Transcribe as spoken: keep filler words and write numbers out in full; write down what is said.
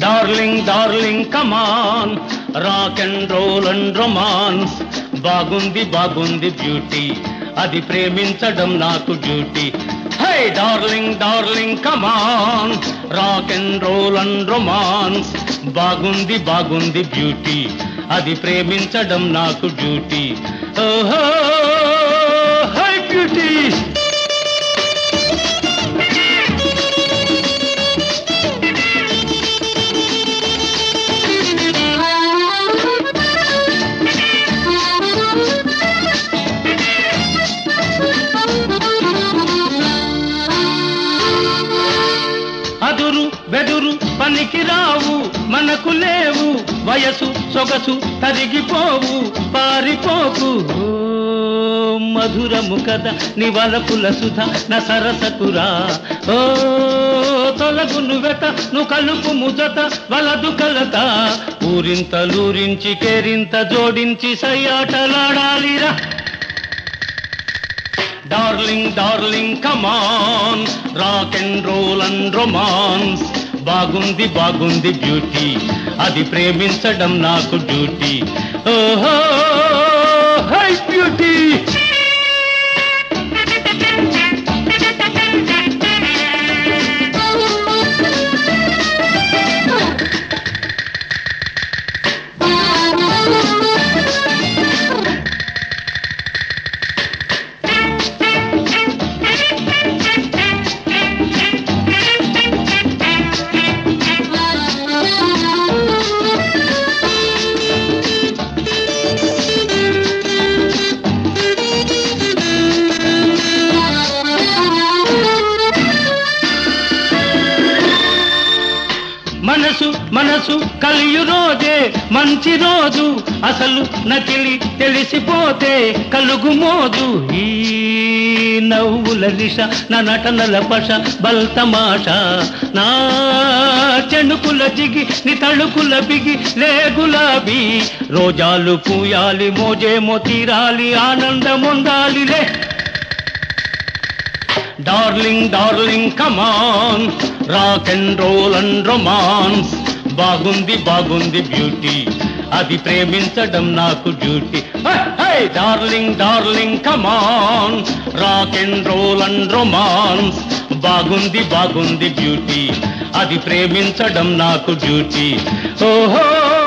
darling darling come on rock and roll and romance బాగుంది బాగుంది beauty అది ప్రేమించడం నాకు duty hey darling darling come on rock and roll and romance బాగుంది బాగుంది బ్యూటీ అది ప్రేమించడం నాకు డ్యూటీ ఓహో హై బ్యూటీ అదురు బెదురు పనికి రావు మనకు లేవు వయసు సొగసు తరిగిపోవు పారిపోకు మధురము కదా నివలపుల సుధ నా సరసకురా ఓ తొలగును వెత ను కలుపు ముజత వలదు కలత ఊరింతలూరించి కేరింత జోడించి సయ్యాటలాడాలిరా darling darling come on rock and roll and romance బాగుంది బాగుంది బ్యూటీ అది ప్రేమించడం నాకు డ్యూటీ ఓహో హై బ్యూటీ మనసు మనసు కలియు రోజే మంచి రోజు అసలు నకిలి తెలిసిపోతే కలుగు మోజు ఈ నవ్వుల నిష నా నటనల పష బల్తమాష నా చెణుకుల జిగి ని తళుకుల బిగి లే గులాబీ రోజాలు పూయాలి మోజేమో తీరాలి ఆనందముందాలిలే darling darling come on rock and roll and romance బాగుంది బాగుంది బ్యూటీ అది ప్రేమించడం నాకు duty darling darling come on rock and roll and romance బాగుంది బాగుంది బ్యూటీ అది ప్రేమించడం నాకు డ్యూటీ ఓహో